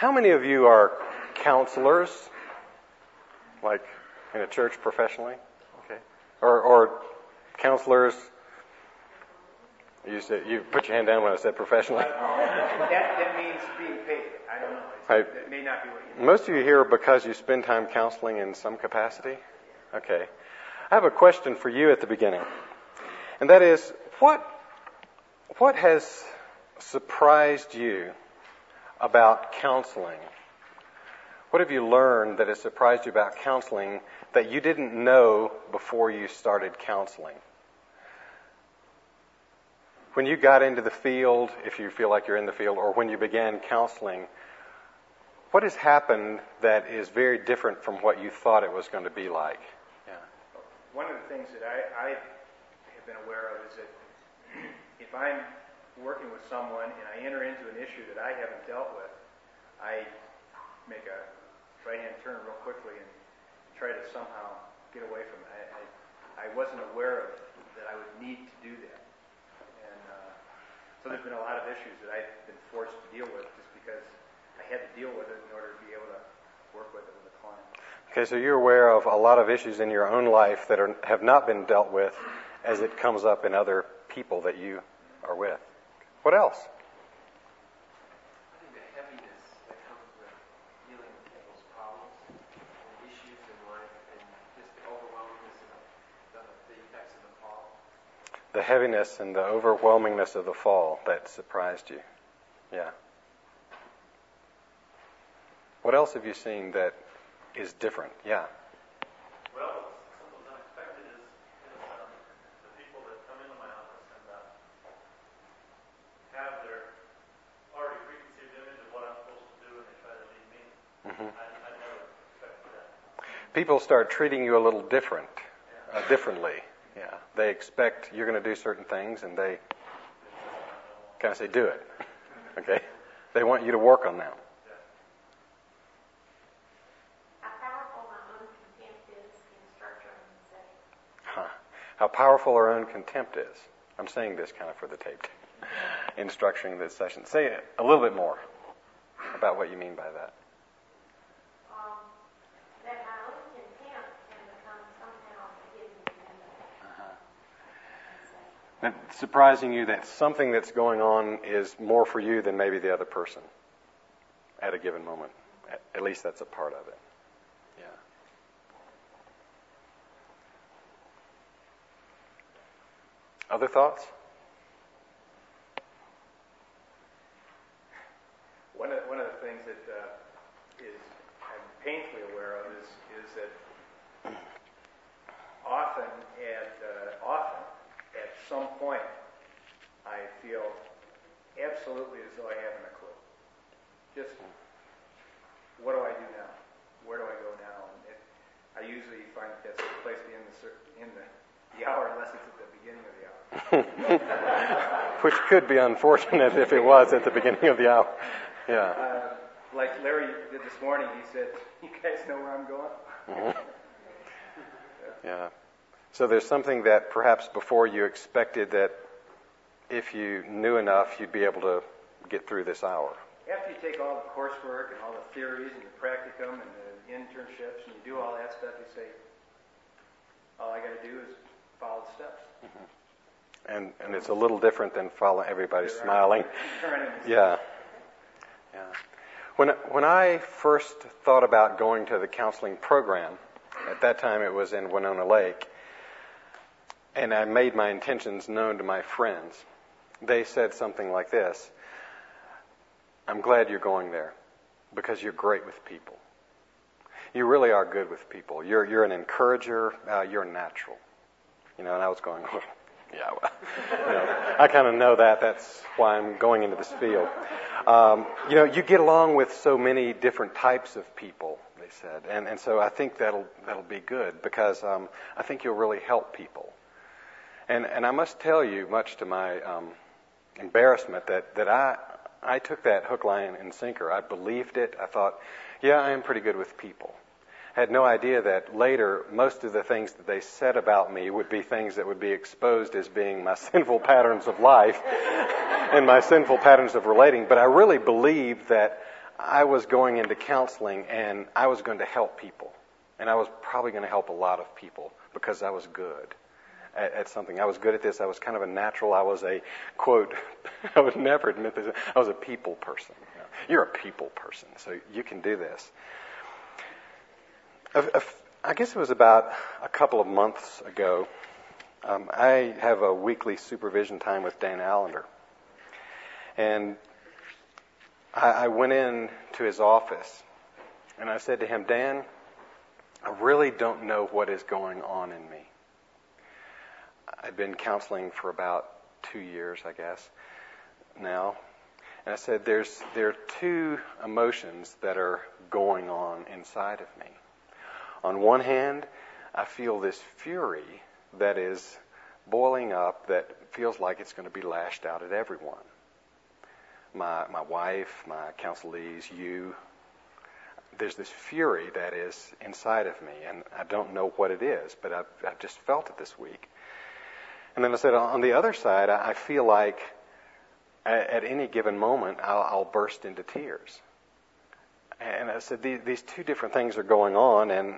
How many of you are counselors, like in a church professionally? Okay. Or counselors? You put your hand down when I said professionally. That means being paid. I don't know. That may not be what you mean. Most of you here because you spend time counseling in some capacity? Okay. I have a question for you at the beginning. And that is, what has surprised you about counseling? What have you learned that has surprised you about counseling that you didn't know before you started counseling? When you got into the field, if you feel like you're in the field, or when you began counseling, what has happened that is very different from what you thought it was going to be like? Yeah. One of the things that I have been aware of is that if I'm working with someone and I enter into an issue that I haven't dealt with, I make a right-hand turn real quickly and try to somehow get away from it. I wasn't aware of that I would need to do that. So there's been a lot of issues that I've been forced to deal with just because I had to deal with it in order to be able to work with it with a client. Okay, so you're aware of a lot of issues in your own life that have not been dealt with as it comes up in other people that you are with. What else? I think the heaviness that comes with dealing with people's problems and issues in life and just the overwhelmingness of the effects of the fall. The heaviness and the overwhelmingness of the fall that surprised you. Yeah. What else have you seen that is different? Yeah. Well, something unexpected is the people that come into my office and have their already preconceived image of what I'm supposed to do, and they try to lead me. Mm-hmm. I never expected that. People start treating you a little differently. Yeah. They expect you're going to do certain things, and they kind of say, do it. Okay? They want you to work on them. How powerful our own contempt is. I'm saying this kind of for the tape in structuring this session. Say it a little bit more about what you mean by that. That my own contempt can become somehow a hidden agenda. It's surprising you that something that's going on is more for you than maybe the other person at a given moment. At least that's a part of it. Yeah. Other thoughts? One of the things that is I'm painfully aware of is that often at some point I feel absolutely as though I haven't a clue. Just what do I do now? Where do I go now? And I usually find that that's the place to end the hour unless it's at the beginning of the hour. Which could be unfortunate if it was at the beginning of the hour. Yeah. Like Larry did this morning, he said, "You guys know where I'm going?" Mm-hmm. Yeah. So there's something that perhaps before you expected that if you knew enough, you'd be able to get through this hour. After you take all the coursework and all the theories and the practicum and the internships and you do all that stuff, you say, all I got to do is follow the steps. Mm-hmm. And it's a little different than following everybody smiling. Yeah. Yeah. When I first thought about going to the counseling program, at that time it was in Winona Lake, and I made my intentions known to my friends, they said something like this: I'm glad you're going there because you're great with people. You really are good with people. You're an encourager. You're natural. And I was going, oh, yeah, well, I kind of know that. That's why I'm going into this field. You get along with so many different types of people, they said. And so I think that'll be good because I think you'll really help people. And I must tell you, much to my embarrassment, that I took that hook, line, and sinker. I believed it. I thought, yeah, I am pretty good with people. I had no idea that later most of the things that they said about me would be things that would be exposed as being my sinful patterns of life and my sinful patterns of relating. But I really believed that I was going into counseling and I was going to help people. And I was probably going to help a lot of people because I was good at something. I was good at this. I was kind of a natural. I was a, quote, I would never admit this, I was a people person. You're a people person, so you can do this. I guess it was about a couple of months ago, I have a weekly supervision time with Dan Allender. And I went in to his office, and I said to him, Dan, I really don't know what is going on in me. I've been counseling for about 2 years, I guess, now. And I said, there are two emotions that are going on inside of me. On one hand, I feel this fury that is boiling up that feels like it's going to be lashed out at everyone. My wife, my counselees, you. There's this fury that is inside of me, and I don't know what it is, but I've just felt it this week. And then I said, on the other side, I feel like at any given moment, I'll burst into tears. And I said, these two different things are going on, and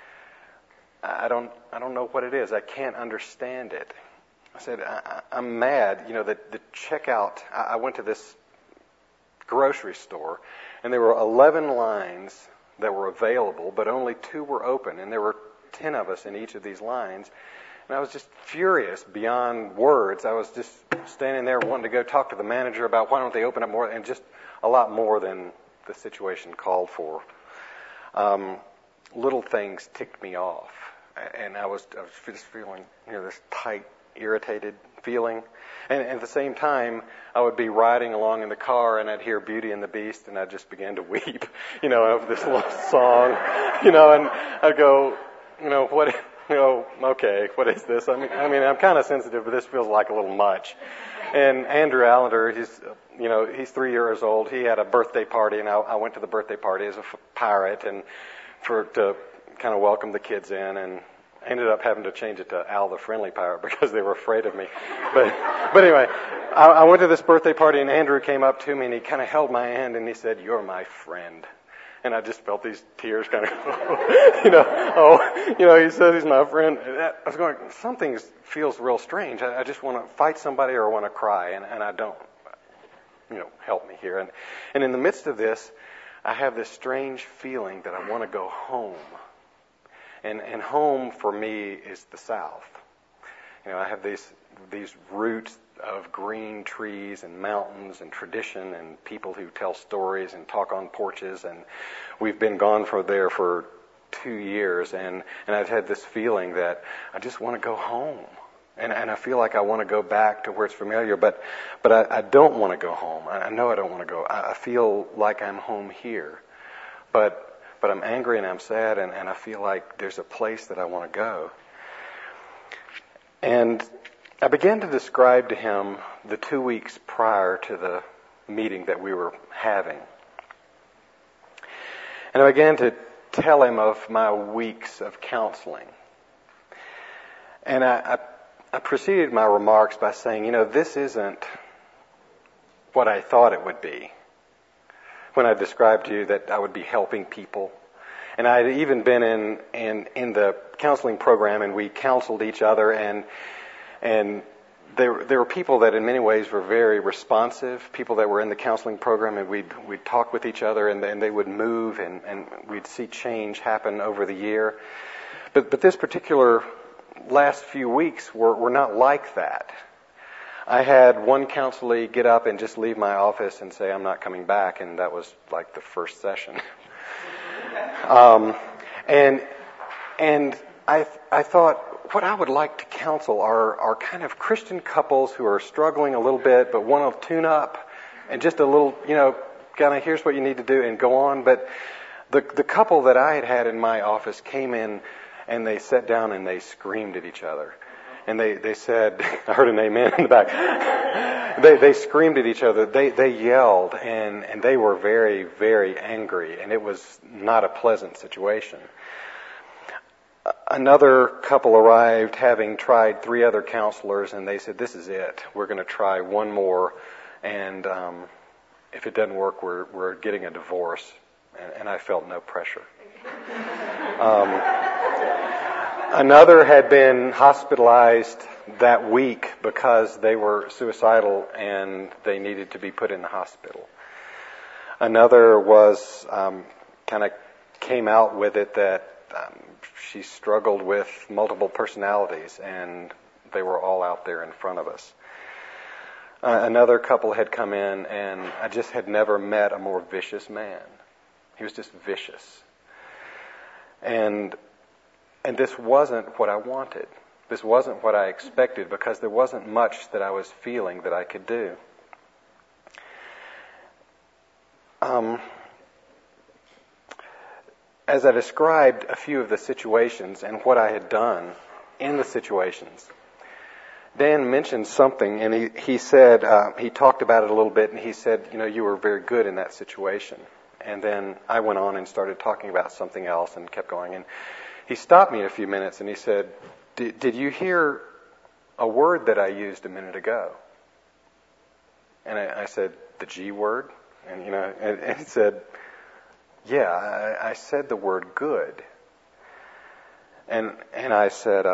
I don't know what it is. I can't understand it. I said, I'm mad. You know, the checkout, I went to this grocery store, and there were 11 lines that were available, but only 2 were open, and there were 10 of us in each of these lines. And I was just furious beyond words. I was just standing there wanting to go talk to the manager about why don't they open up more, and just a lot more than the situation called for. Little things ticked me off, and I was just feeling, this tight, irritated feeling. And at the same time, I would be riding along in the car, and I'd hear Beauty and the Beast, and I'd just begin to weep, of this little song, and I'd go, what, okay, what is this? I mean, I'm kind of sensitive, but this feels like a little much. And Andrew Allender, he's 3 years old. He had a birthday party, and I went to the birthday party as a pirate, and to kind of welcome the kids in, and ended up having to change it to Al the Friendly Pirate because they were afraid of me. But anyway, I went to this birthday party, and Andrew came up to me, and he kind of held my hand, and he said, "You're my friend." And I just felt these tears kind of, he said he's my friend. I was going, something feels real strange. I just want to fight somebody or want to cry, and I don't. Help me here. And in the midst of this, I have this strange feeling that I want to go home. And home for me is the South. I have these roots of green trees and mountains and tradition and people who tell stories and talk on porches, and we've been gone from there for 2 years, and I've had this feeling that I just want to go home. And I feel like I want to go back to where it's familiar, but I don't want to go home. I know I don't want to go. I feel like I'm home here. But I'm angry and I'm sad, and I feel like there's a place that I want to go. And I began to describe to him the 2 weeks prior to the meeting that we were having. And I began to tell him of my weeks of counseling. And I preceded my remarks by saying, this isn't what I thought it would be when I described to you that I would be helping people. And I had even been in the counseling program, and we counseled each other, and there were people that in many ways were very responsive, people that were in the counseling program, and we'd talk with each other, and they would move, and we'd see change happen over the year. But this particular last few weeks were not like that. I had one counselee get up and just leave my office and say, "I'm not coming back," and that was like the first session. And I thought, what I would like to counsel are kind of Christian couples who are struggling a little bit, but want to tune up, and just a little, kind of, here's what you need to do, and go on. But the couple that I had in my office came in, and they sat down and they screamed at each other. And they said, I heard an amen in the back. They screamed at each other. They yelled, and they were very, very angry. And it was not a pleasant situation. Another couple arrived having tried 3 other counselors, and they said, "This is it. We're going to try one more." And if it doesn't work, we're getting a divorce. And I felt no pressure. Another had been hospitalized that week because they were suicidal and they needed to be put in the hospital. Another was kind of came out with it that she struggled with multiple personalities, and they were all out there in front of us. Another couple had come in, and I just had never met a more vicious man. He was just vicious. And this wasn't what I wanted. This wasn't what I expected, because there wasn't much that I was feeling that I could do. As I described a few of the situations and what I had done in the situations, Dan mentioned something, and he said, he talked about it a little bit, and he said, you were very good in that situation. And then I went on and started talking about something else and kept going. And he stopped me in a few minutes and he said, did you hear a word that I used a minute ago? And I said, the G word? And, and he said, yeah, I said the word good. And I said,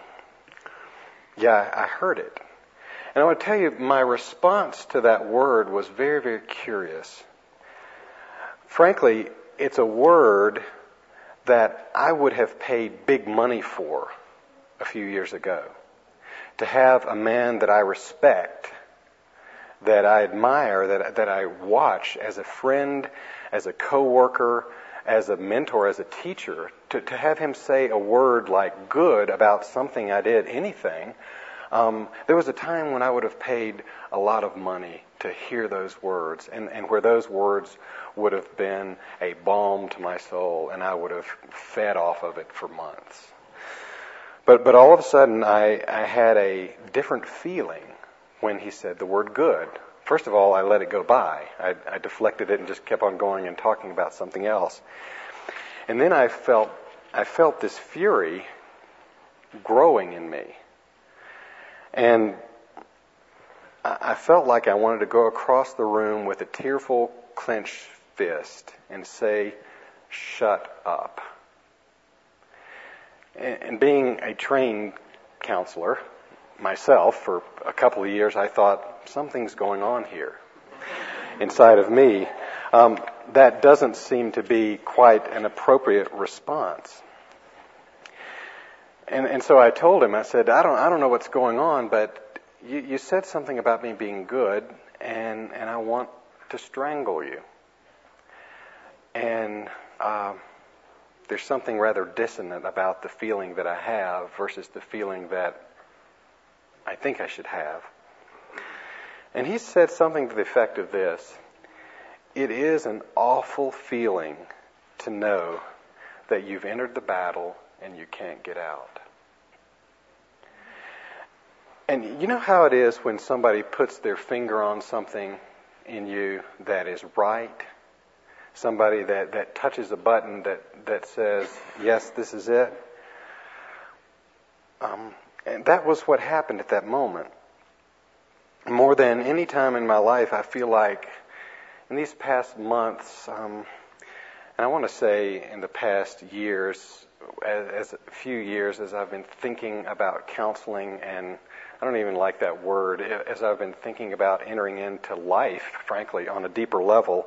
yeah, I heard it. And I want to tell you, my response to that word was very, very curious. Frankly, it's a word that I would have paid big money for a few years ago. To have a man that I respect, that I admire, that I watch as a friend, as a coworker, as a mentor, as a teacher, to have him say a word like good about something I did, anything. There was a time when I would have paid a lot of money to hear those words, and where those words would have been a balm to my soul, and I would have fed off of it for months. But all of a sudden, I had a different feeling when he said the word good. First of all, I let it go by. I deflected it and just kept on going and talking about something else. And then I felt this fury growing in me. And I felt like I wanted to go across the room with a tearful, clenched fist and say, shut up. And being a trained counselor myself for a couple of years, I thought, something's going on here inside of me. That doesn't seem to be quite an appropriate response. And so I told him, I said, I don't know what's going on, but you said something about me being good, and I want to strangle you. And there's something rather dissonant about the feeling that I have versus the feeling that I think I should have. And he said something to the effect of this: it is an awful feeling to know that you've entered the battle and you can't get out. And you know how it is when somebody puts their finger on something in you that is right? Somebody that touches a button that says, yes, this is it. And that was what happened at that moment. More than any time in my life, I feel like in these past months, and I want to say in the past years, as a few years, as I've been thinking about counseling, and I don't even like that word, as I've been thinking about entering into life, frankly, on a deeper level,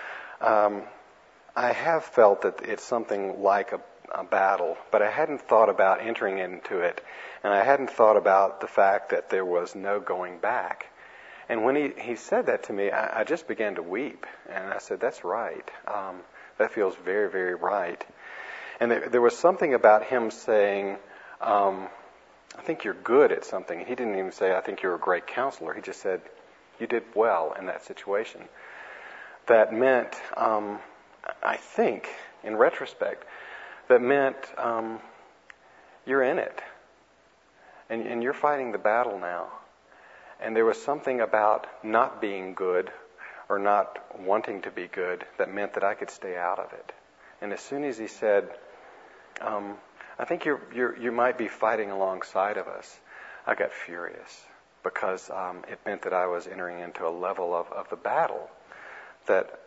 I have felt that it's something like a battle, but I hadn't thought about entering into it, and I hadn't thought about the fact that there was no going back. And when he said that to me, I just began to weep, and I said, that's right. That feels very, very right. And there was something about him saying, I think you're good at something. He didn't even say, I think you're a great counselor. He just said, you did well in that situation. That meant, I think, in retrospect, that meant you're in it. And you're fighting the battle now. And there was something about not being good or not wanting to be good that meant that I could stay out of it. And as soon as he said, I think you might be fighting alongside of us, I got furious because it meant that I was entering into a level of the battle that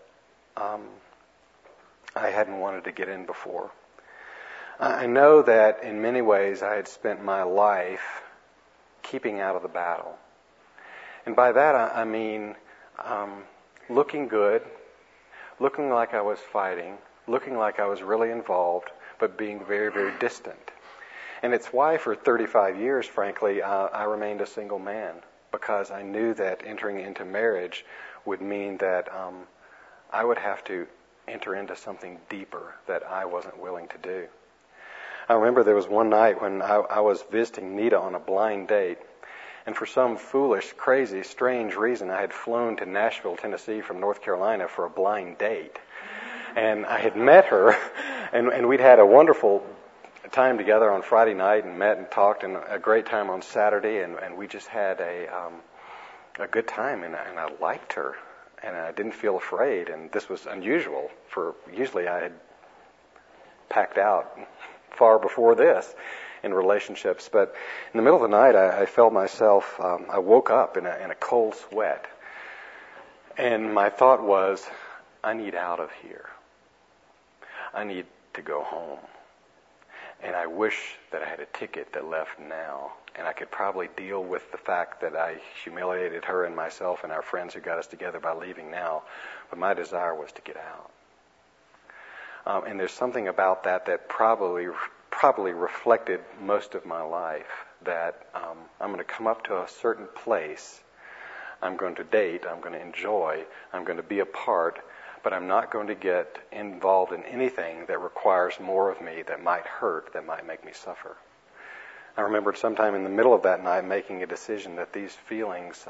I hadn't wanted to get in before. I know that in many ways I had spent my life keeping out of the battle. And by that I mean looking good, looking like I was fighting, looking like I was really involved, but being very, very distant. And it's why for 35 years, frankly, I remained a single man, because I knew that entering into marriage would mean that I would have to enter into something deeper that I wasn't willing to do. I remember there was one night when I was visiting Nita on a blind date, and for some foolish, crazy, strange reason, I had flown to Nashville, Tennessee from North Carolina for a blind date. And I had met her, and we'd had a wonderful time together on Friday night and met and talked, and a great time on Saturday, and we just had a good time, and I liked her, and I didn't feel afraid, and this was unusual. For usually I had packed out far before this in relationships, but in the middle of the night I felt myself, I woke up in a cold sweat, and my thought was, I need out of here. I need to go home. And I wish that I had a ticket that left now, and I could probably deal with the fact that I humiliated her and myself and our friends who got us together by leaving now, but my desire was to get out. And there's something about that probably reflected most of my life, that I'm going to come up to a certain place, I'm going to date, I'm going to enjoy, I'm going to be a part, but I'm not going to get involved in anything that requires more of me, that might hurt, that might make me suffer. I remembered sometime in the middle of that night making a decision that these feelings,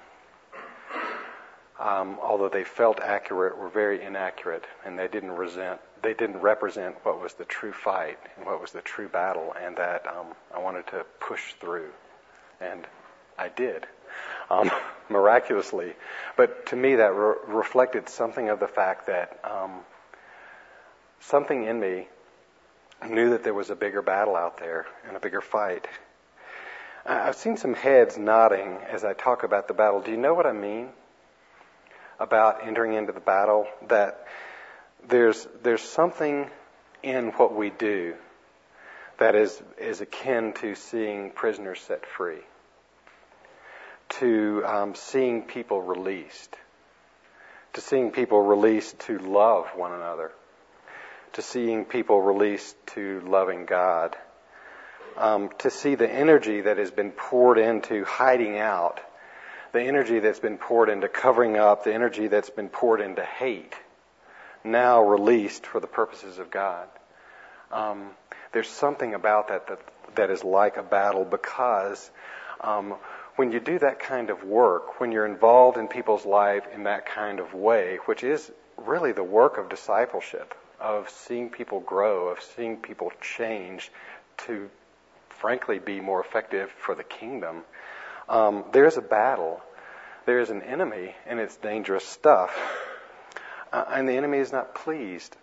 although they felt accurate, were very inaccurate, and they didn't represent what was the true fight and what was the true battle, and that I wanted to push through. And I did. Miraculously. But to me that reflected something of the fact that something in me knew that there was a bigger battle out there and a bigger fight. I've seen some heads nodding as I talk about the battle. Do you know what I mean about entering into the battle? That there's something in what we do that is akin to seeing prisoners set free, to seeing people released, to seeing people released to love one another, to seeing people released to loving God, to see the energy that has been poured into hiding out, the energy that's been poured into covering up, the energy that's been poured into hate, now released for the purposes of God. There's something about that is like a battle, because when you do that kind of work, when you're involved in people's life in that kind of way, which is really the work of discipleship, of seeing people grow, of seeing people change to, frankly, be more effective for the kingdom, there's a battle. There's an enemy, and it's dangerous stuff. And the enemy is not pleased.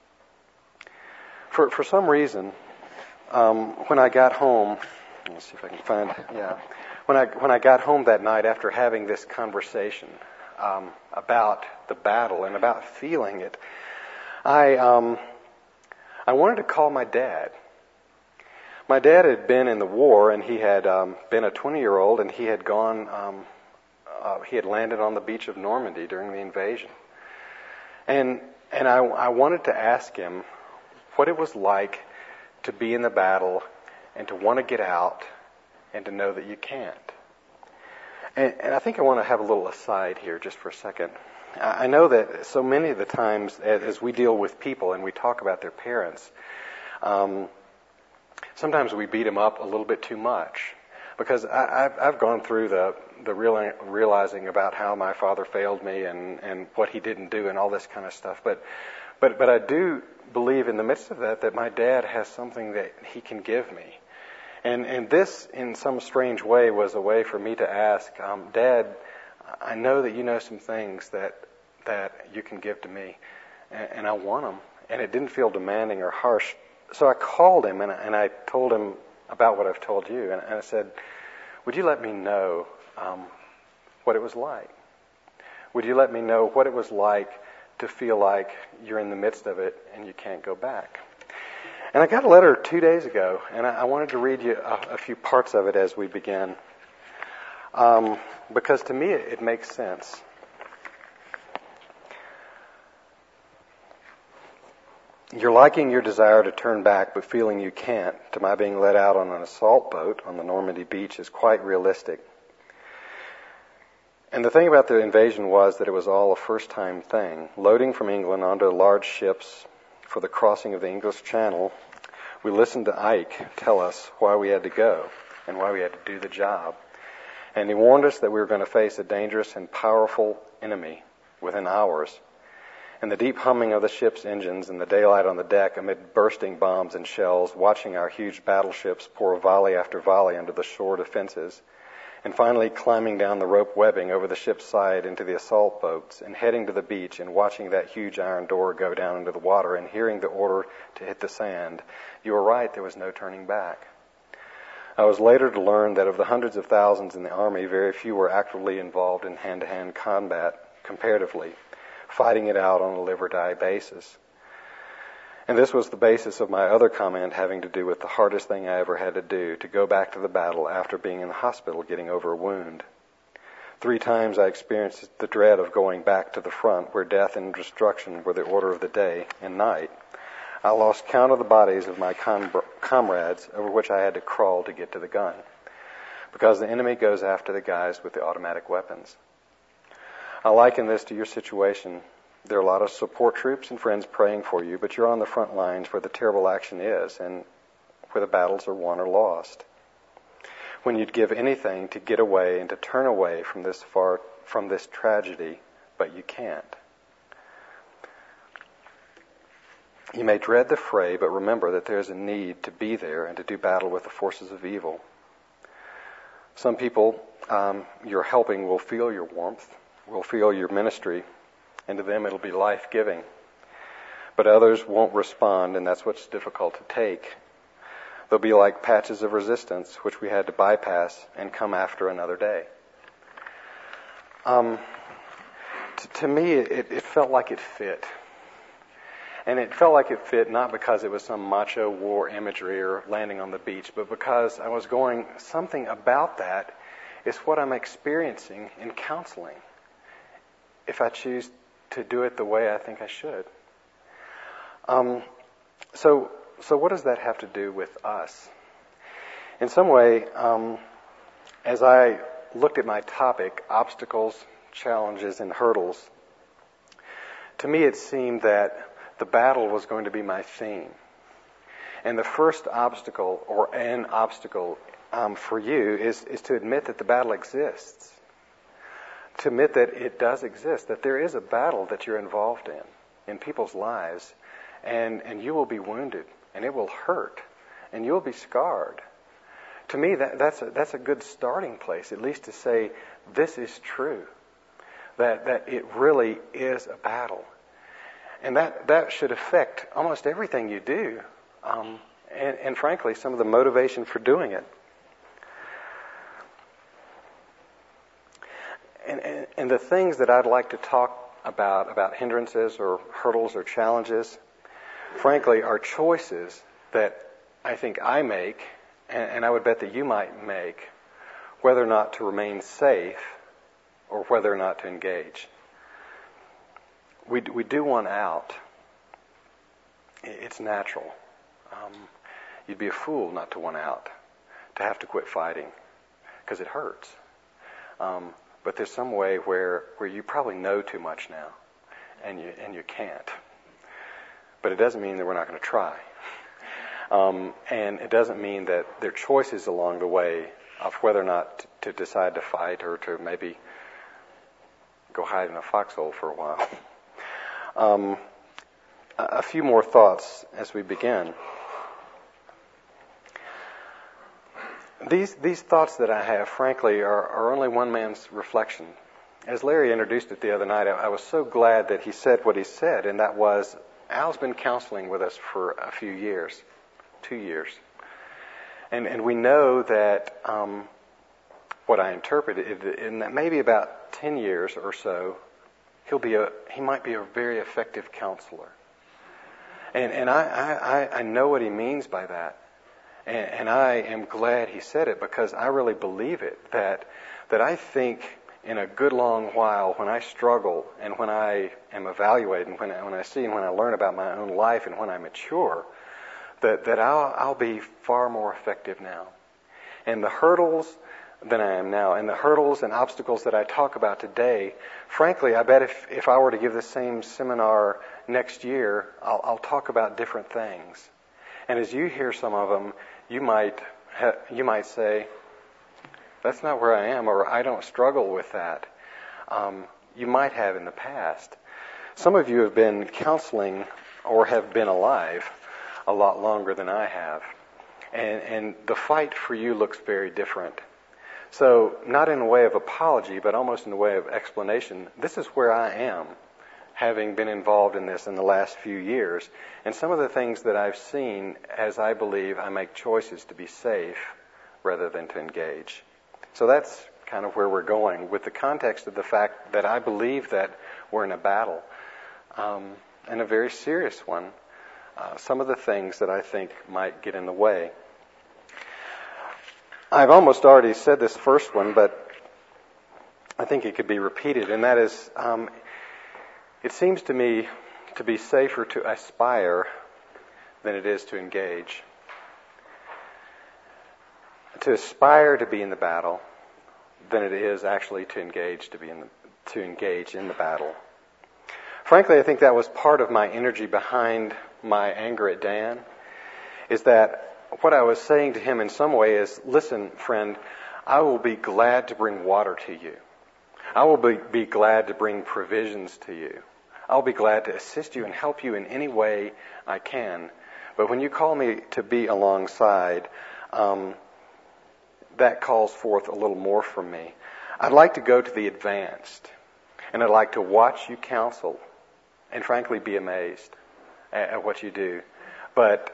For some reason, when I got home, let's see if I can find, when I got home that night after having this conversation about the battle and about feeling it, I wanted to call my dad. My dad had been in the war, and he had been a 20-year-old, and he had gone, he had landed on the beach of Normandy during the invasion. And I wanted to ask him what it was like to be in the battle and to want to get out and to know that you can't. And I think I want to have a little aside here just for a second. I know that so many of the times as we deal with people and we talk about their parents, sometimes we beat them up a little bit too much. Because I've gone through the realizing about how my father failed me and what he didn't do and all this kind of stuff. But I do believe in the midst of that my dad has something that he can give me. And this, in some strange way, was a way for me to ask, Dad, I know that you know some things that you can give to me, and I want them. And it didn't feel demanding or harsh. So I called him, and I told him about what I've told you. And I said, would you let me know what it was like? Would you let me know what it was like to feel like you're in the midst of it and you can't go back. And I got a letter 2 days ago, and I wanted to read you a few parts of it as we begin, because to me it makes sense. You're liking your desire to turn back, but feeling you can't, to my being let out on an assault boat on the Normandy beach is quite realistic. And the thing about the invasion was that it was all a first-time thing. Loading from England onto large ships for the crossing of the English Channel, we listened to Ike tell us why we had to go and why we had to do the job. And he warned us that we were going to face a dangerous and powerful enemy within hours. And the deep humming of the ship's engines and the daylight on the deck amid bursting bombs and shells, watching our huge battleships pour volley after volley under the shore defenses, and finally climbing down the rope webbing over the ship's side into the assault boats and heading to the beach and watching that huge iron door go down into the water and hearing the order to hit the sand. You were right, there was no turning back. I was later to learn that of the hundreds of thousands in the Army, very few were actively involved in hand-to-hand combat, comparatively, fighting it out on a live-or-die basis. And this was the basis of my other comment having to do with the hardest thing I ever had to do, to go back to the battle after being in the hospital getting over a wound. 3 times I experienced the dread of going back to the front where death and destruction were the order of the day and night. I lost count of the bodies of my comrades over which I had to crawl to get to the gun, because the enemy goes after the guys with the automatic weapons. I liken this to your situation. There are a lot of support troops and friends praying for you, but you're on the front lines where the terrible action is and where the battles are won or lost. When you'd give anything to get away and to turn away from this tragedy, but you can't. You may dread the fray, but remember that there's a need to be there and to do battle with the forces of evil. Some people you're helping will feel your warmth, will feel your ministry, and to them it'll be life-giving. But others won't respond, and that's what's difficult to take. They'll be like patches of resistance, which we had to bypass and come after another day. To me, it felt like it fit. And it felt like it fit not because it was some macho war imagery or landing on the beach, but because I was going, something about that is what I'm experiencing in counseling, if I choose to do it the way I think I should. So what does that have to do with us? In some way, as I looked at my topic, obstacles, challenges, and hurdles, to me it seemed that the battle was going to be my theme. And the first obstacle, or an obstacle for you, is to admit that the battle exists. To admit that it does exist, that there is a battle that you're involved in people's lives, and you will be wounded, and it will hurt, and you'll be scarred. To me, that's a good starting place, at least to say, this is true, that it really is a battle. And that should affect almost everything you do, and frankly, some of the motivation for doing it. And the things that I'd like to talk about hindrances or hurdles or challenges, frankly, are choices that I think I make, and I would bet that you might make, whether or not to remain safe or whether or not to engage. We do want out. It's natural. You'd be a fool not to want out, to have to quit fighting, because it hurts. But there's some way where you probably know too much now, and you can't. But it doesn't mean that we're not going to try. And it doesn't mean that there are choices along the way of whether or not to decide to fight or to maybe go hide in a foxhole for a while. A few more thoughts as we begin. These thoughts that I have, frankly, are only one man's reflection. As Larry introduced it the other night, I was so glad that he said what he said, and that was, Al's been counseling with us for a few years, 2 years. And we know that what I interpreted, in that maybe about 10 years or so, he might be a very effective counselor. And I know what he means by that. And I am glad he said it, because I really believe it, that I think in a good long while, when I struggle and when I am evaluated and when I see and when I learn about my own life and when I mature, that I'll be far more effective now. And the hurdles than I am now, and the hurdles and obstacles that I talk about today, frankly, I bet if I were to give the same seminar next year, I'll talk about different things. And as you hear some of them, you might say, that's not where I am, or I don't struggle with that. You might have in the past. Some of you have been counseling or have been alive a lot longer than I have. And the fight for you looks very different. So, not in a way of apology, but almost in a way of explanation, this is where I am, having been involved in this in the last few years. And some of the things that I've seen, as I believe I make choices to be safe rather than to engage. So that's kind of where we're going, with the context of the fact that I believe that we're in a battle, and a very serious one. Some of the things that I think might get in the way. I've almost already said this first one, but I think it could be repeated, and that is, it seems to me to be safer to aspire than it is to engage. To aspire to be in the battle than it is actually to engage in the battle. Frankly, I think that was part of my energy behind my anger at Dan, is that what I was saying to him in some way is, listen, friend, I will be glad to bring water to you. I will be glad to bring provisions to you. I'll be glad to assist you and help you in any way I can. But when you call me to be alongside, that calls forth a little more from me. I'd like to go to the advanced, and I'd like to watch you counsel, and frankly be amazed at what you do. But,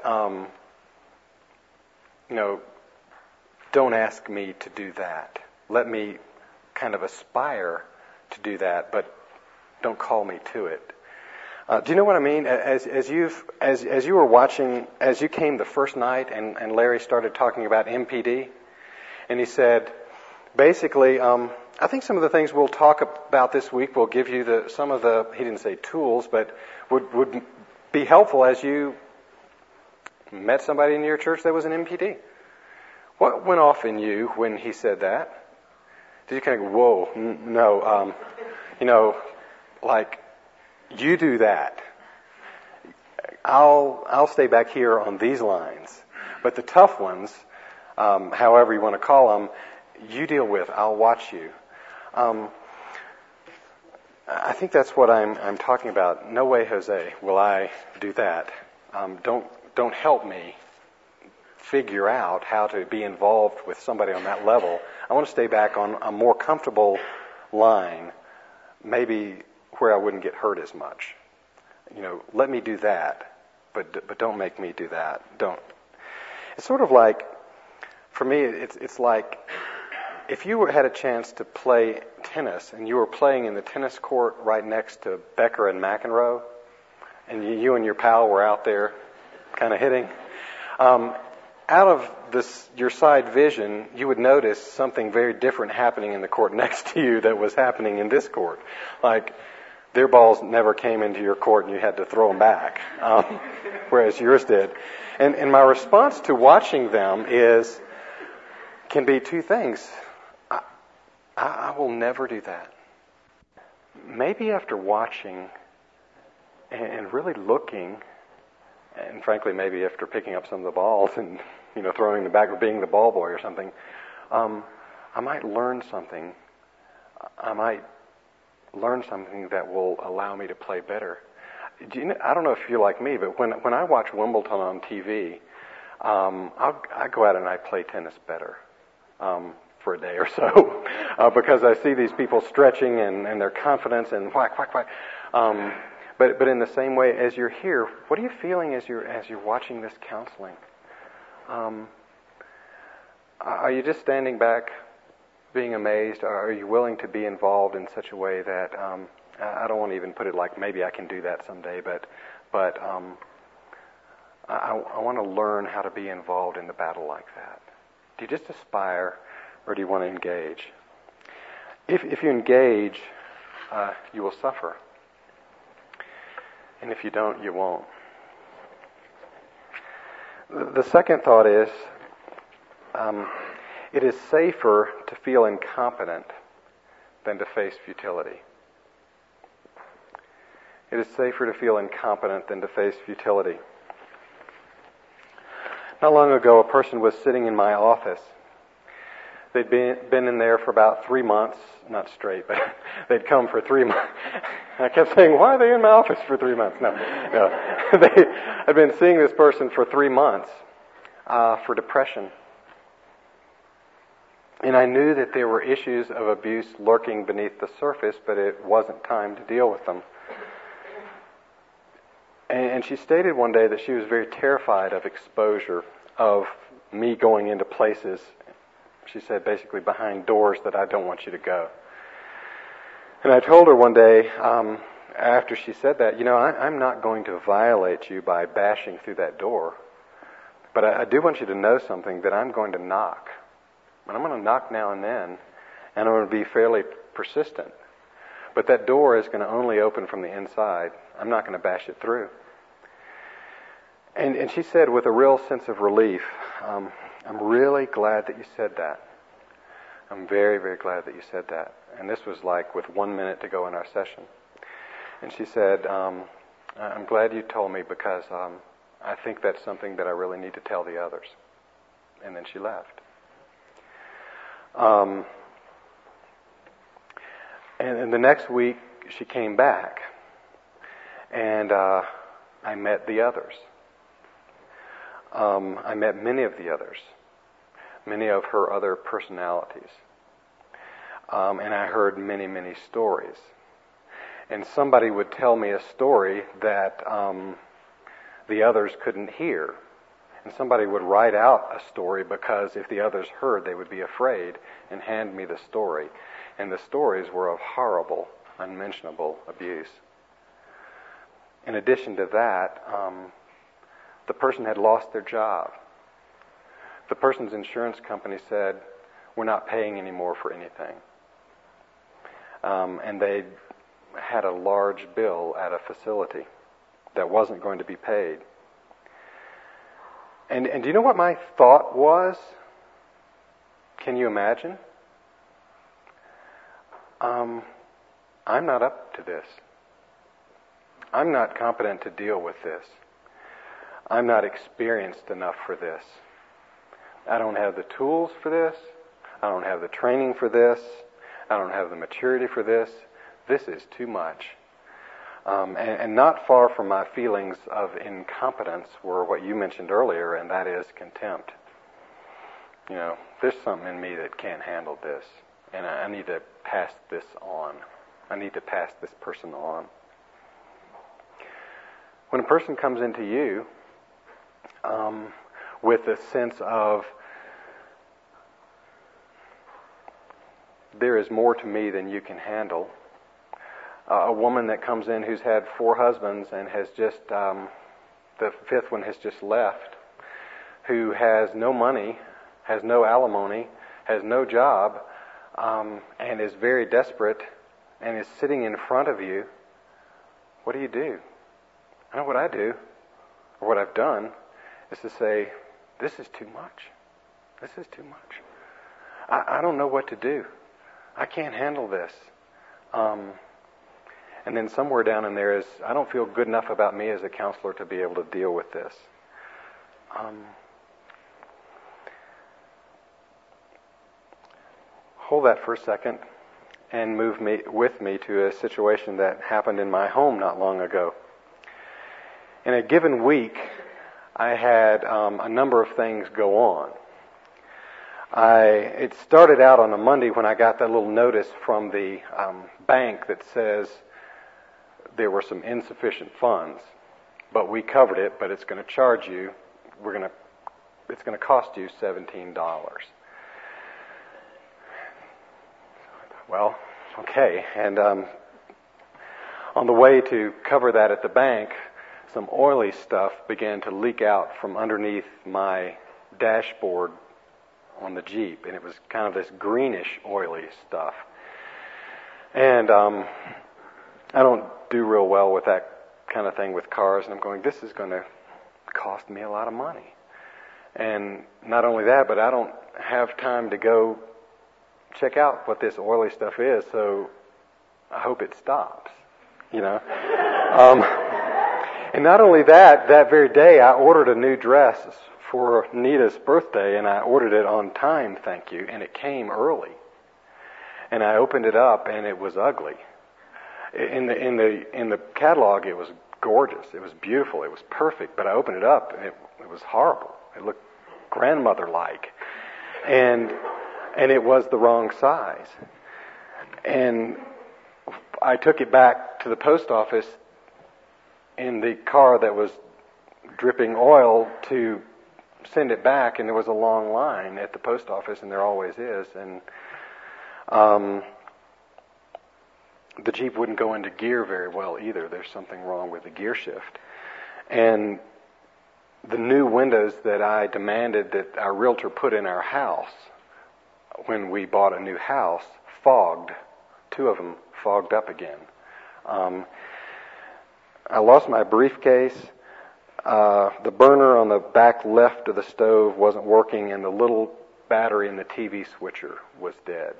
don't ask me to do that. Let me kind of aspire to do that, but don't call me to it. Do you know what I mean? As you were watching, as you came the first night, and Larry started talking about MPD, and he said, basically, I think some of the things we'll talk about this week will give you some of the, he didn't say tools, but would be helpful as you met somebody in your church that was an MPD. What went off in you when he said that? Did you kind of go, whoa, no, like, you do that. I'll stay back here on these lines. But the tough ones, however you want to call them, you deal with. I'll watch you. I think that's what I'm talking about. No way, Jose, will I do that. Don't help me figure out how to be involved with somebody on that level. I want to stay back on a more comfortable line, maybe where I wouldn't get hurt as much. Let me do that, but don't make me do that. Don't. It's sort of like, for me, it's like if you had a chance to play tennis and you were playing in the tennis court right next to Becker and McEnroe, and you and your pal were out there kind of hitting. Out of your side vision, you would notice something very different happening in the court next to you that was happening in this court. Like, their balls never came into your court and you had to throw them back, whereas yours did. And my response to watching them can be two things. I will never do that. Maybe after watching and really looking, and frankly, maybe after picking up some of the balls and, throwing them back or being the ball boy or something, I might learn something. I might learn something that will allow me to play better. I don't know if you're like me, but when I watch Wimbledon on TV, I go out and I play tennis better for a day or so because I see these people stretching and their confidence and whack, whack, whack. But in the same way, as you're here, what are you feeling as you're watching this counseling? Are you just standing back, being amazed? Or are you willing to be involved in such a way that I don't want to even put it like maybe I can do that someday, but I want to learn how to be involved in the battle like that. Do you just aspire, or do you want to engage? If you engage, you will suffer. And if you don't, you won't. The second thought is, it is safer to feel incompetent than to face futility. It is safer to feel incompetent than to face futility. Not long ago, a person was sitting in my office. They'd been in there for about 3 months, not straight, but they'd come for 3 months. I kept saying, why are they in my office for 3 months? No. I'd been seeing this person for 3 months for depression. And I knew that there were issues of abuse lurking beneath the surface, but it wasn't time to deal with them. And she stated one day that she was very terrified of exposure, of me going into places, she said, basically behind doors that I don't want you to go. And I told her one day, after she said that, I'm not going to violate you by bashing through that door, but I do want you to know something, that I'm going to knock. And I'm going to knock now and then, and I'm going to be fairly persistent. But that door is going to only open from the inside. I'm not going to bash it through. And she said with a real sense of relief, I'm really glad that you said that. I'm very, very glad that you said that. And this was like with 1 minute to go in our session. And she said, I'm glad you told me because I think that's something that I really need to tell the others. And then she left. And the next week she came back, and I met the others. I met many of the others, many of her other personalities, and I heard many, many stories. And somebody would tell me a story that the others couldn't hear. And somebody would write out a story because if the others heard, they would be afraid and hand me the story. And the stories were of horrible, unmentionable abuse. In addition to that, the person had lost their job. The person's insurance company said, we're not paying anymore for anything. And they had a large bill at a facility that wasn't going to be paid. And do you know what my thought was? Can you imagine? I'm not up to this. I'm not competent to deal with this. I'm not experienced enough for this. I don't have the tools for this. I don't have the training for this. I don't have the maturity for this. This is too much. And not far from my feelings of incompetence were what you mentioned earlier, and that is contempt. There's something in me that can't handle this, and I need to pass this on. I need to pass this person on. When a person comes into you with a sense of, there is more to me than you can handle, a woman that comes in who's had 4 husbands and has just, the 5th one has just left, who has no money, has no alimony, has no job, and is very desperate and is sitting in front of you, what do? I know what I do, or what I've done, is to say, this is too much. This is too much. I don't know what to do. I can't handle this. And then somewhere down in there is, I don't feel good enough about me as a counselor to be able to deal with this. Hold that for a second and move with me to a situation that happened in my home not long ago. In a given week, I had a number of things go on. It started out on a Monday when I got that little notice from the bank that says there were some insufficient funds, but we covered it, but it's going to charge you, it's going to cost you $17. Well, okay, and On the way to cover that at the bank, some oily stuff began to leak out from underneath my dashboard on the Jeep, and it was kind of this greenish, oily stuff. And I don't do real well with that kind of thing with cars, and I'm going, this is going to cost me a lot of money. And not only that, but I don't have time to go check out what this oily stuff is, so I hope it stops, you know. And not only that, that very day I ordered a new dress for Nita's birthday, and I ordered it on time, thank you, and it came early. And I opened it up, and it was ugly. In the catalog, it was gorgeous. It was beautiful. It was perfect. But I opened it up, and it was horrible. It looked grandmother-like, and it was the wrong size. And I took it back to the post office in the car that was dripping oil to send it back, and there was a long line at the post office, and there always is. And the Jeep wouldn't go into gear very well either. There's something wrong with the gear shift. And the new windows that I demanded that our realtor put in our house when we bought a new house fogged. 2 of them fogged up again. I lost my briefcase. The burner on the back left of the stove wasn't working, and the little battery in the TV switcher was dead.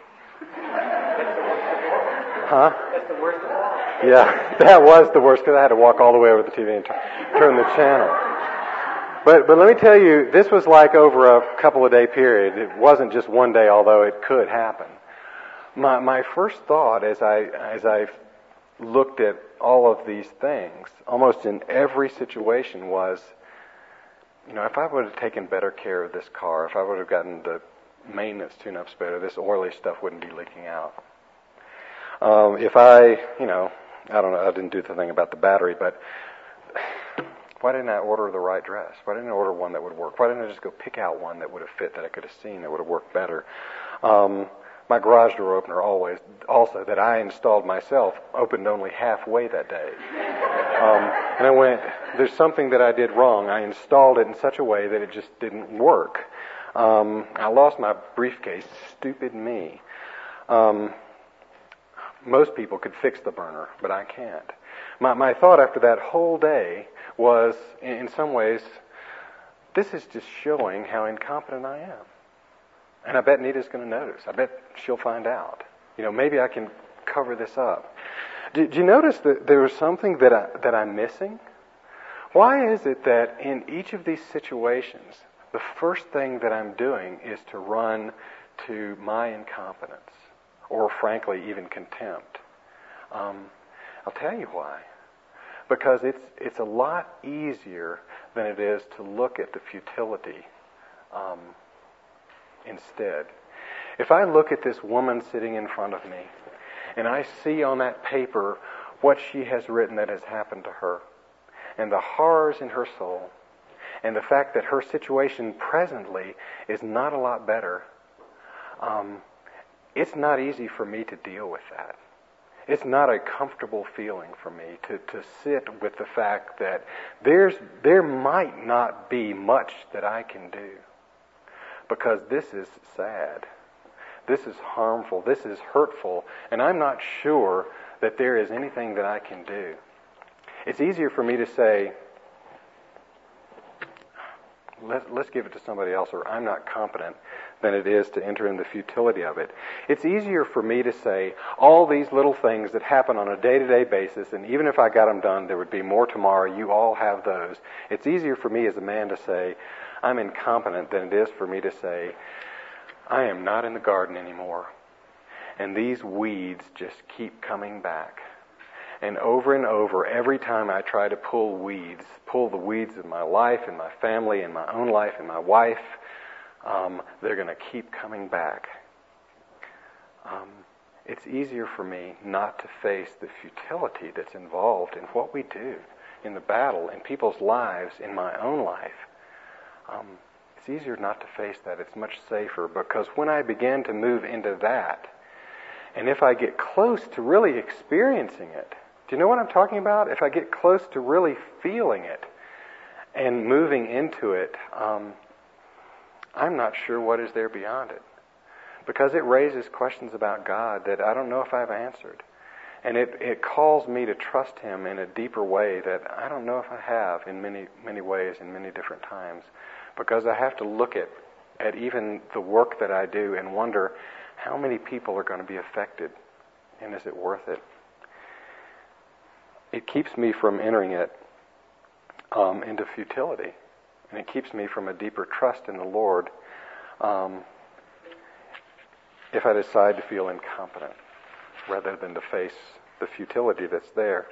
Huh? That's the worst of all. Yeah, that was the worst, because I had to walk all the way over to the TV and turn the channel. But let me tell you, this was like over a couple of day period. It wasn't just one day, although it could happen. My first thought as I looked at all of these things, almost in every situation, was, if I would have taken better care of this car, if I would have gotten the maintenance tune-ups better, this oily stuff wouldn't be leaking out. If I don't know, I didn't do the thing about the battery, but why didn't I order the right dress? Why didn't I order one that would work? Why didn't I just go pick out one that would have fit, that I could have seen, that would have worked better? My garage door opener also that I installed myself, opened only halfway that day. And I went, there's something that I did wrong. I installed it in such a way that it just didn't work. I lost my briefcase. Stupid me. Most people could fix the burner, but I can't. My thought after that whole day was, in some ways, this is just showing how incompetent I am. And I bet Nita's going to notice. I bet she'll find out. Maybe I can cover this up. Did you notice that there was something that I'm missing? Why is it that in each of these situations, the first thing that I'm doing is to run to my incompetence, or frankly, even contempt? I'll tell you why. Because it's a lot easier than it is to look at the futility instead. If I look at this woman sitting in front of me, and I see on that paper what she has written that has happened to her, and the horrors in her soul, and the fact that her situation presently is not a lot better, it's not easy for me to deal with that. It's not a comfortable feeling for me to sit with the fact that there might not be much that I can do. Because this is sad. This is harmful. This is hurtful. And I'm not sure that there is anything that I can do. It's easier for me to say, let's give it to somebody else, or I'm not competent, than it is to enter in the futility of it. It's easier for me to say all these little things that happen on a day-to-day basis, and even if I got them done, there would be more tomorrow. You all have those. It's easier for me as a man to say I'm incompetent than it is for me to say I am not in the garden anymore. And these weeds just keep coming back. And over, every time I try to pull the weeds of my life and my family and my own life and my wife, they're going to keep coming back. It's easier for me not to face the futility that's involved in what we do, in the battle, in people's lives, in my own life. It's easier not to face that. It's much safer, because when I begin to move into that, and if I get close to really experiencing it, Do you know what I'm talking about? If I get close to really feeling it and moving into it, I'm not sure what is there beyond it. Because it raises questions about God that I don't know if I've answered. And it calls me to trust Him in a deeper way that I don't know if I have in many, many ways, in many different times. Because I have to look at even the work that I do and wonder how many people are going to be affected, and is it worth it? It keeps me from entering it into futility, and it keeps me from a deeper trust in the Lord if I decide to feel incompetent rather than to face the futility that's there.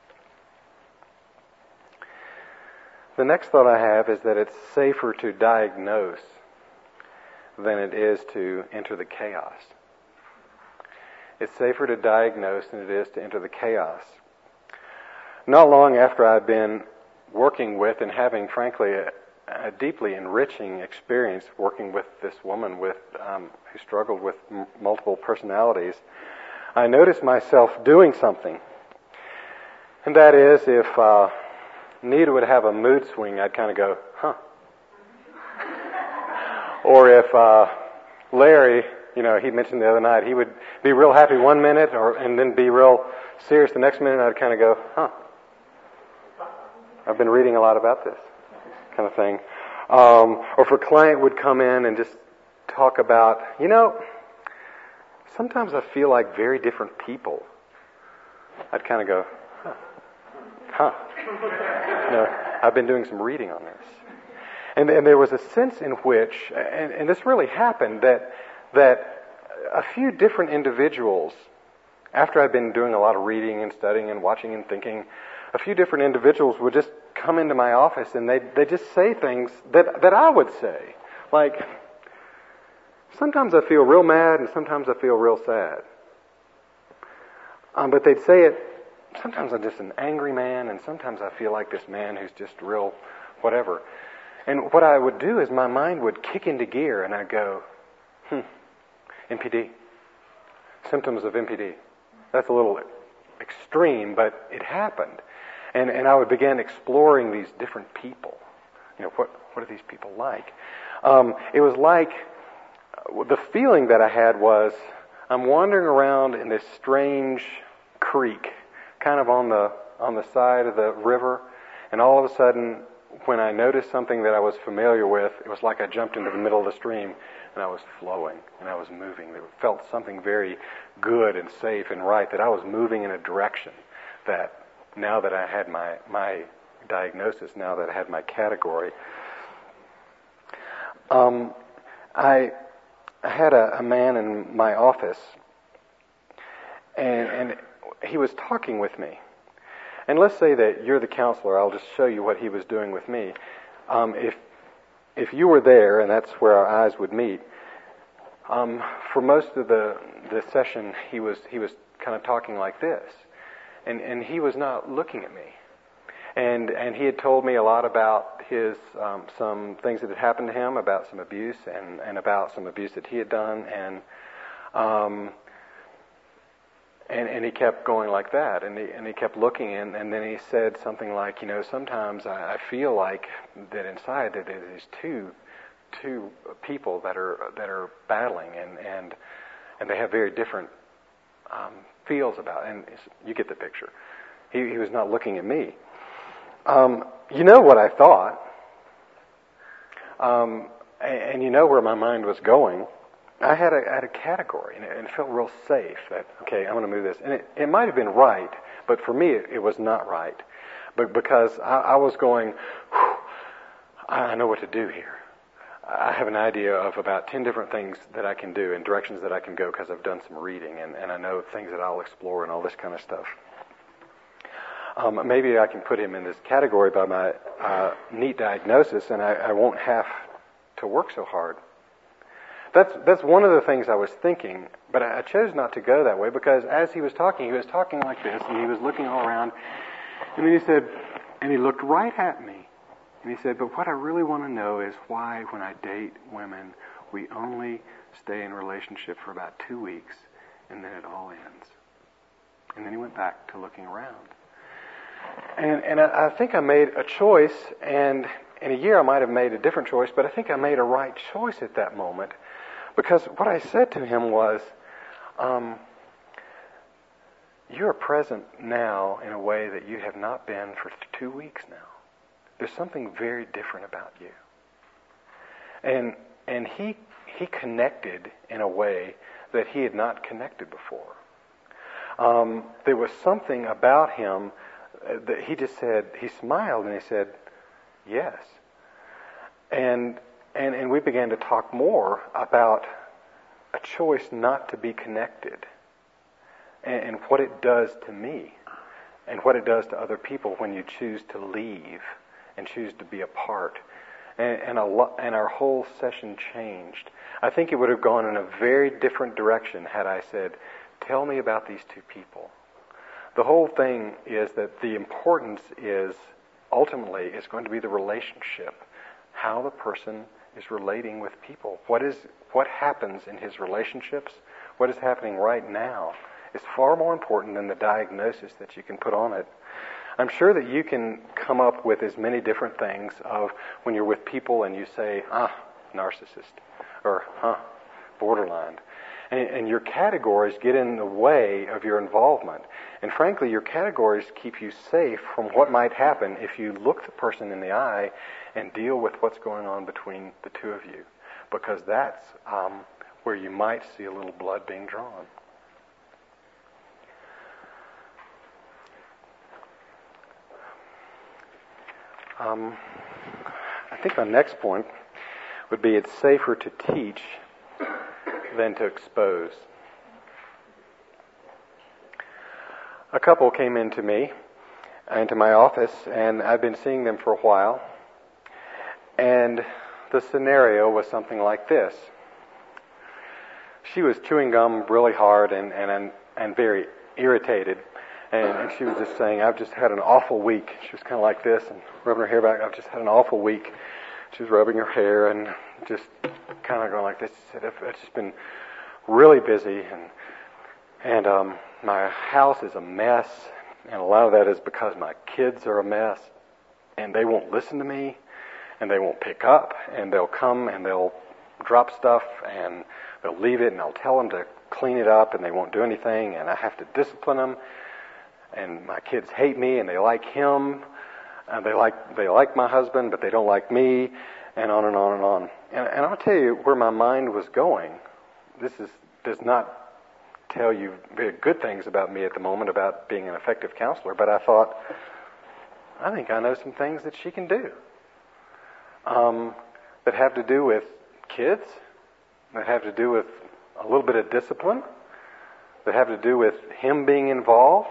The next thought I have is that it's safer to diagnose than it is to enter the chaos. It's safer to diagnose than it is to enter the chaos. Not long after I'd been working with and having, frankly, a deeply enriching experience working with this woman who struggled with multiple personalities, I noticed myself doing something. And that is, if Nita would have a mood swing, I'd kind of go, huh. Or if Larry, he mentioned the other night, he would be real happy one minute and then be real serious the next minute, I'd kind of go, huh. I've been reading a lot about this kind of thing. Or if a client would come in and just talk about, sometimes I feel like very different people. I'd kind of go, huh. I've been doing some reading on this. And there was a sense in which, and this really happened, that a few different individuals, after I'd been doing a lot of reading and studying and watching and thinking, a few different individuals would just come into my office and they just say things that I would say. Like, sometimes I feel real mad and sometimes I feel real sad. But they'd say it, sometimes I'm just an angry man and sometimes I feel like this man who's just real whatever. And what I would do is my mind would kick into gear and I'd go, NPD. Symptoms of NPD. That's a little extreme, but it happened. And I would begin exploring these different people. What are these people like? It was like, the feeling that I had was, I'm wandering around in this strange creek, kind of on the side of the river, and all of a sudden, when I noticed something that I was familiar with, it was like I jumped into the middle of the stream, and I was flowing, and I was moving. It felt something very good and safe and right, that I was moving in a direction that, now that I had my diagnosis, now that I had my category, I had a man in my office, and he was talking with me. And let's say that you're the counselor. I'll just show you what he was doing with me. If you were there, and that's where our eyes would meet, for most of the session, he was kind of talking like this. And he was not looking at me. And he had told me a lot about his some things that had happened to him, about some abuse and about some abuse that he had done, and he kept going like that, and he kept looking, and then he said something like, sometimes I feel like that inside that there's two people that are battling, and they have very different feels about it. And you get the picture. He was not looking at me. You know what I thought, and you know where my mind was going. I had a category, and it felt real safe that, okay, I'm going to move this. And it might have been right, but for me it was not right. But because I was going, I know what to do here. I have an idea of about 10 different things that I can do and directions that I can go because I've done some reading, and I know things that I'll explore and all this kind of stuff. Maybe I can put him in this category by my neat diagnosis, and I won't have to work so hard. That's one of the things I was thinking, but I chose not to go that way because as he was talking like this, and he was looking all around, and then he said, and he looked right at me, and he said, but what I really want to know is why when I date women, we only stay in a relationship for about 2 weeks, and then it all ends. And then he went back to looking around. And I think I made a choice, and in a year I might have made a different choice, but I think I made a right choice at that moment. Because what I said to him was, you're present now in a way that you have not been for 2 weeks now. There's something very different about you. And he connected in a way that he had not connected before. There was something about him that he just said, he smiled and he said, yes. And we began to talk more about a choice not to be connected and what it does to me and what it does to other people when you choose to leave and choose to be apart. And our whole session changed. I think it would have gone in a very different direction had I said, tell me about these two people. The whole thing is that the importance is, ultimately, is going to be the relationship. How the person is relating with people. What happens in his relationships, what is happening right now, is far more important than the diagnosis that you can put on it. I'm sure that you can come up with as many different things of when you're with people and you say, narcissist, or borderline. And your categories get in the way of your involvement. And frankly, your categories keep you safe from what might happen if you look the person in the eye and deal with what's going on between the two of you. Because that's where you might see a little blood being drawn. I think my next point would be it's safer to teach than to expose. A couple came into my office, and I've been seeing them for a while. And the scenario was something like this. She was chewing gum really hard and very irritated. And she was just saying, I've just had an awful week. She was kind of like this and rubbing her hair back. I've just had an awful week. She was rubbing her hair and just kind of going like this. She said, it's just been really busy. And my house is a mess. And a lot of that is because my kids are a mess. And they won't listen to me. And they won't pick up. And they'll come and they'll drop stuff. And they'll leave it. And I'll tell them to clean it up. And they won't do anything. And I have to discipline them. And my kids hate me, and they like him, and they like my husband, but they don't like me, and on and on and on. And I'll tell you where my mind was going. Does not tell you very good things about me at the moment about being an effective counselor, but I thought, I think I know some things that she can do that have to do with kids, that have to do with a little bit of discipline, that have to do with him being involved.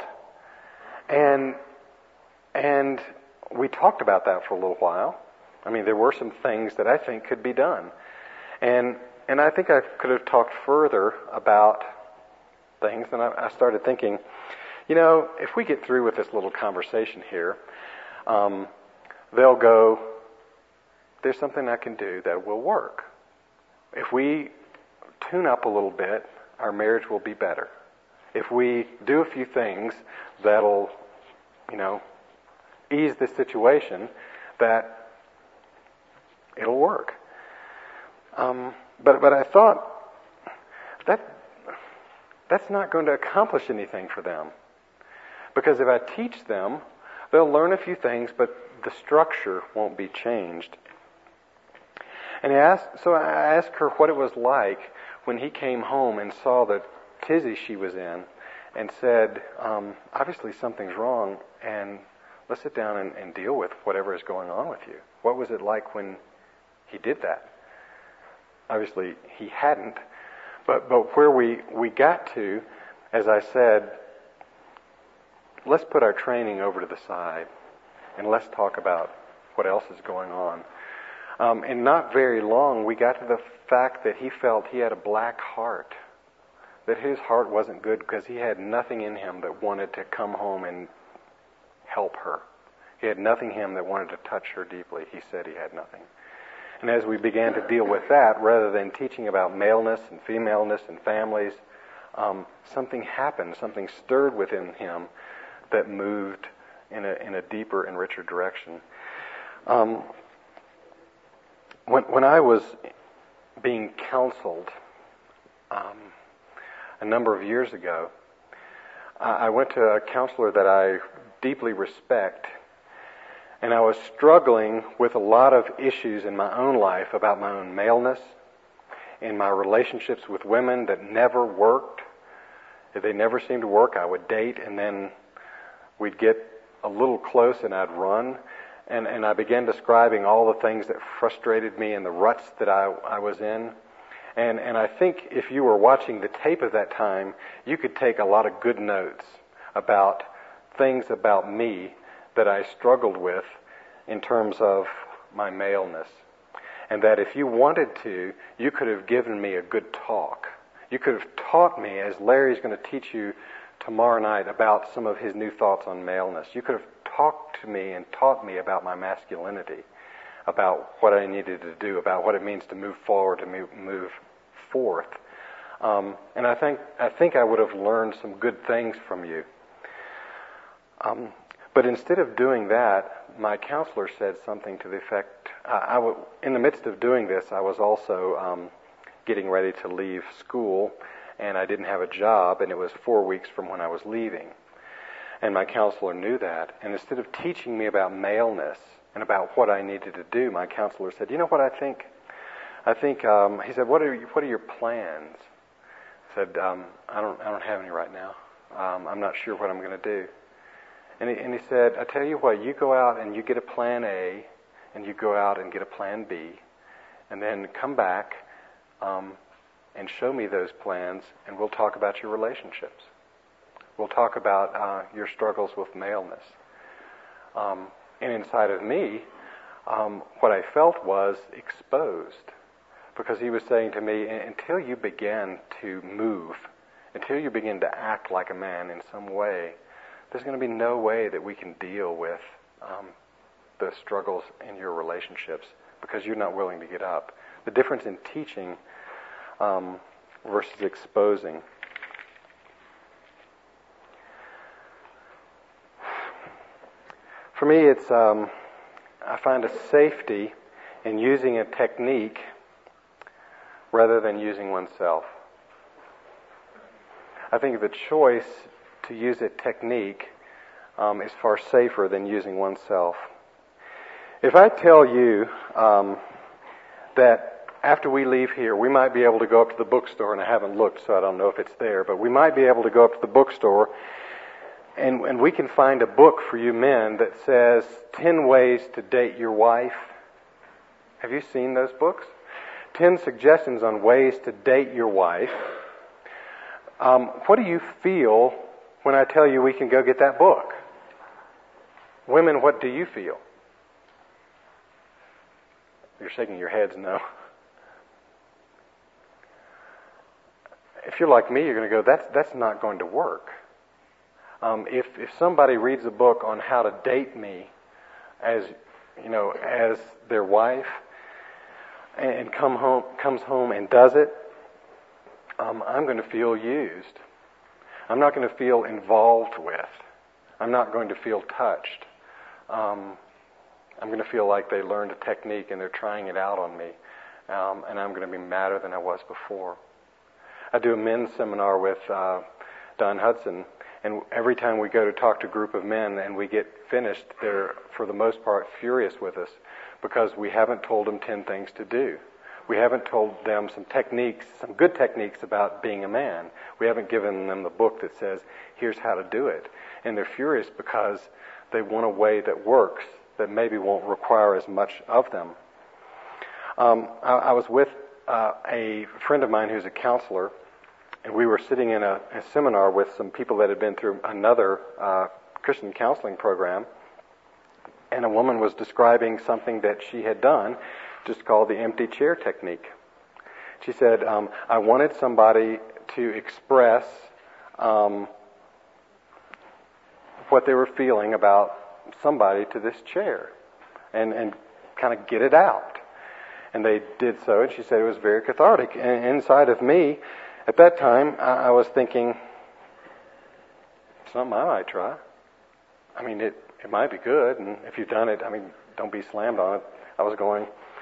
And we talked about that for a little while. I mean, there were some things that I think could be done. And I think I could have talked further about things. And I started thinking, if we get through with this little conversation here, they'll go, there's something I can do that will work. If we tune up a little bit, our marriage will be better. If we do a few things that'll, ease the situation, that it'll work. But I thought that's not going to accomplish anything for them. Because if I teach them, they'll learn a few things, but the structure won't be changed. And I asked her what it was like when he came home and saw the tizzy she was in, and said, obviously something's wrong, and let's sit down and deal with whatever is going on with you. What was it like when he did that? Obviously he hadn't, but where we got to, as I said, let's put our training over to the side, and let's talk about what else is going on. And not very long, we got to the fact that he felt he had a black heart. That his heart wasn't good because he had nothing in him that wanted to come home and help her. He had nothing in him that wanted to touch her deeply. He said he had nothing. And as we began to deal with that, rather than teaching about maleness and femaleness and families, something happened, something stirred within him that moved in a deeper and richer direction. When I was being counseled a number of years ago, I went to a counselor that I deeply respect, and I was struggling with a lot of issues in my own life about my own maleness, in my relationships with women that never worked. They never seemed to work. I would date, and then we'd get a little close, and I'd run. And I began describing all the things that frustrated me and the ruts that I was in. And I think if you were watching the tape of that time, you could take a lot of good notes about things about me that I struggled with in terms of my maleness. And that if you wanted to, you could have given me a good talk. You could have taught me, as Larry's going to teach you tomorrow night, about some of his new thoughts on maleness. You could have talked to me and taught me about my masculinity, about what I needed to do, about what it means to move forward, to move forth. And I think I would have learned some good things from you. But instead of doing that, my counselor said something to the effect, in the midst of doing this, I was also getting ready to leave school, and I didn't have a job, and it was 4 weeks from when I was leaving. And my counselor knew that. And instead of teaching me about maleness and about what I needed to do, my counselor said, "You know what I think? He said, what are your plans?" I said, I don't have any right now. I'm not sure what I'm going to do. And he said, "I tell you what, you go out and you get a plan A, and you go out and get a plan B, and then come back and show me those plans, and we'll talk about your relationships. We'll talk about your struggles with maleness." And inside of me, what I felt was exposed, because he was saying to me, until you begin to move, until you begin to act like a man in some way, there's going to be no way that we can deal with the struggles in your relationships, because you're not willing to get up. The difference in teaching versus exposing. For me, it's I find a safety in using a technique rather than using oneself. I think the choice to use a technique is far safer than using oneself. If I tell you that after we leave here, we might be able to go up to the bookstore, and I haven't looked, so I don't know if it's there, but we might be able to go up to the bookstore, and we can find a book for you men that says 10 ways to date your wife. Have you seen those books? 10 suggestions on ways to date your wife. What do you feel when I tell you we can go get that book? Women, what do you feel? You're shaking your heads no. If you're like me, you're going to go, that's not going to work. If somebody reads a book on how to date me as their wife, and comes home and does it, I'm going to feel used. I'm not going to feel involved with. I'm not going to feel touched. I'm going to feel like they learned a technique and they're trying it out on me, and I'm going to be madder than I was before. I do a men's seminar with Don Hudson, and every time we go to talk to a group of men and we get finished, they're, for the most part, furious with us because we haven't told them 10 things to do. We haven't told them some techniques, some good techniques about being a man. We haven't given them the book that says, here's how to do it. And they're furious because they want a way that works, that maybe won't require as much of them. I was with a friend of mine who's a counselor, and we were sitting in a seminar with some people that had been through another Christian counseling program, and a woman was describing something that she had done, just called the empty chair technique. She said, I wanted somebody to express what they were feeling about somebody to this chair and kind of get it out. And they did so, and she said it was very cathartic. And inside of me, At that time, I was thinking, something I might try. I mean, it might be good, and if you've done it, I mean, don't be slammed on it. I was going,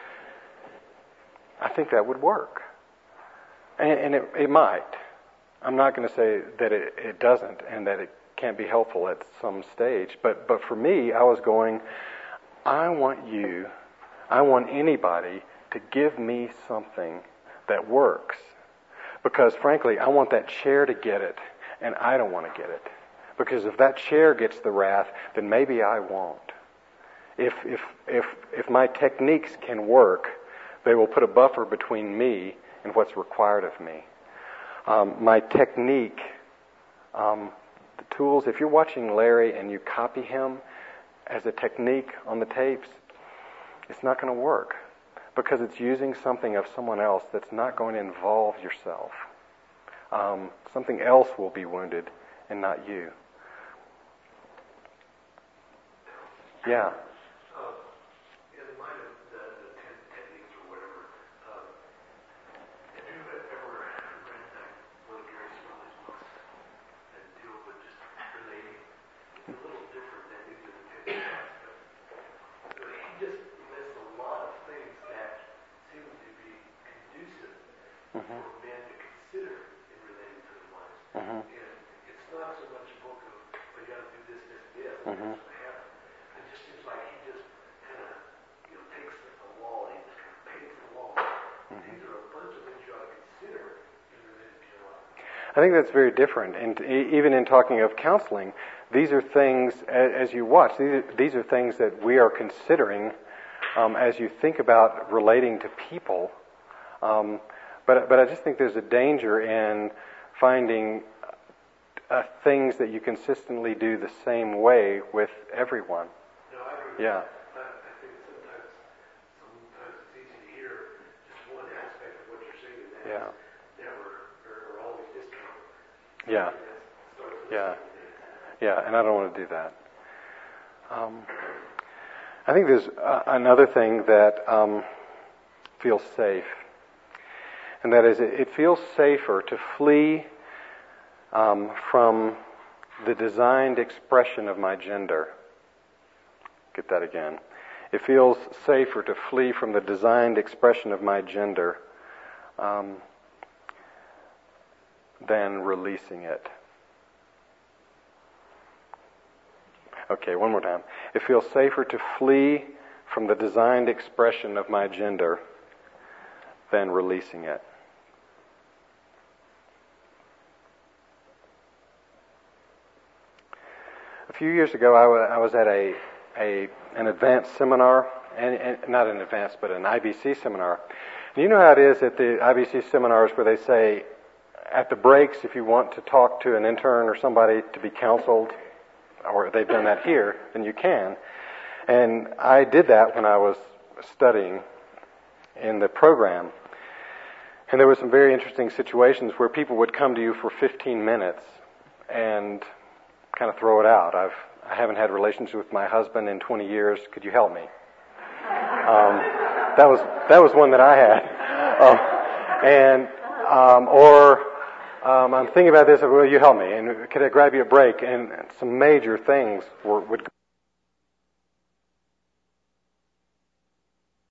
I think that would work. And it might. I'm not going to say that it doesn't and that it can't be helpful at some stage. But for me, I was going, I want anybody to give me something that works. Because frankly, I want that chair to get it, and I don't want to get it. Because if that chair gets the wrath, then maybe I won't. If my techniques can work, they will put a buffer between me and what's required of me. My technique, the tools, if you're watching Larry and you copy him as a technique on the tapes, it's not going to work because it's using something of someone else that's not going to involve yourself. Something else will be wounded and not you. Yeah. In light of the 10 techniques or whatever, have you ever read one of Gary Smalley's books that deal with just relating? It's a little different than these are the 10 techniques, but he just lists a lot of things that seem to be conducive for men to consider in relating to their wives. And it's not so much a book of, well, you got to do this, this, this. It just seems like he just kind of, takes a wall and he just kind of paints the wall. These are a bunch of things you ought to consider in relating to your life. I think that's very different. And even in talking of counseling, these are things, as you watch, these are things that we are considering as you think about relating to people. But I just think there's a danger in finding things that you consistently do the same way with everyone. No, I agree. Yeah. I think sometimes it's easy to hear just one aspect of what you're saying, and that is never or always discount. Yeah. Yeah, and I don't want to do that. I think there's another thing that feels safe, and that is it feels safer to flee from the designed expression of my gender. Get that again. It feels safer to flee from the designed expression of my gender than releasing it. Okay, one more time. It feels safer to flee from the designed expression of my gender than releasing it. A few years ago, I was at an advanced seminar, and not an advanced, but an IBC seminar. And you know how it is at the IBC seminars where they say, at the breaks, if you want to talk to an intern or somebody to be counseled, or they've done that here, then you can. And I did that when I was studying in the program. And there were some very interesting situations where people would come to you for 15 minutes and kind of throw it out. I haven't had relations with my husband in 20 years. Could you help me? That was one that I had. I'm thinking about this. Will you help me? And could I grab you a break? And some major things would go